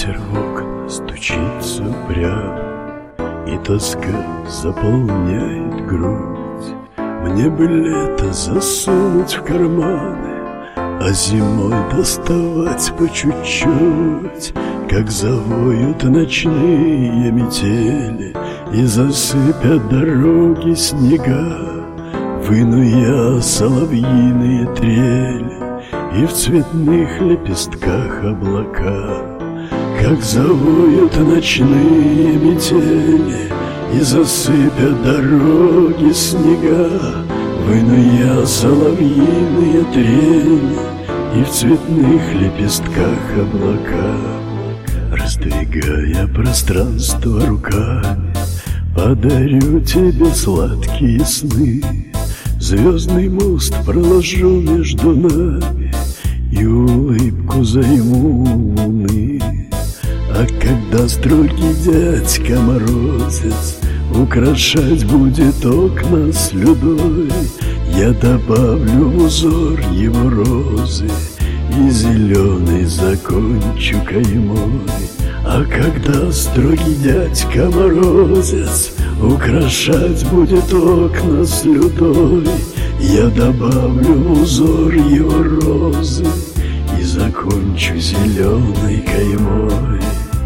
Ветер в окна стучится прямо, и тоска заполняет грудь. Мне бы лето засунуть в карманы, а зимой доставать по чуть-чуть. Как завоют ночные метели и засыпят дороги снега, выну я соловьиные трели и в цветных лепестках облака. Как завоют ночные метели и засыпят дороги снега, выну я соловьиные трели и в цветных лепестках облака. Раздвигая пространство руками, подарю тебе сладкие сны. Звездный мост проложу между нами и улыбку займу луны. А когда строгий дядька Морозец украшать будет окна слюдой, я добавлю в узор его розы и зеленый закончу каймой. А когда строгий дядька Морозец украшать будет окна слюдой, я добавлю в узор его розы и закончу зеленой каймой.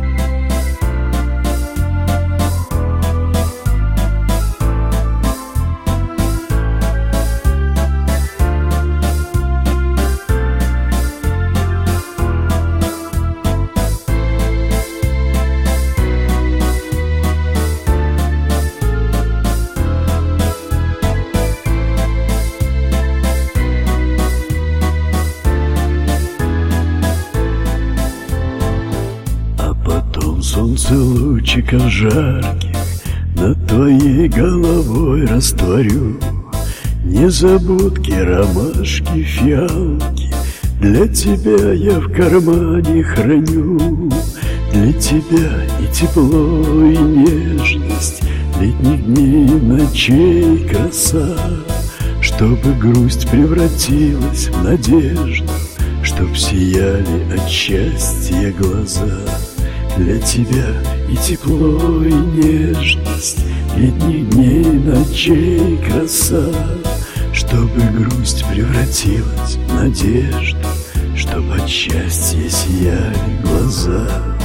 Солнце лучиков жарких над твоей головой растворю. Незабудки, ромашки, фиалки для тебя я в кармане храню. Для тебя и тепло, и нежность летних дней и ночей краса, чтобы грусть превратилась в надежду, чтоб сияли от счастья глаза. Для тебя и тепло, и нежность летних дней и ночей краса, чтобы грусть превратилась в надежду, чтоб от счастья сияли глаза.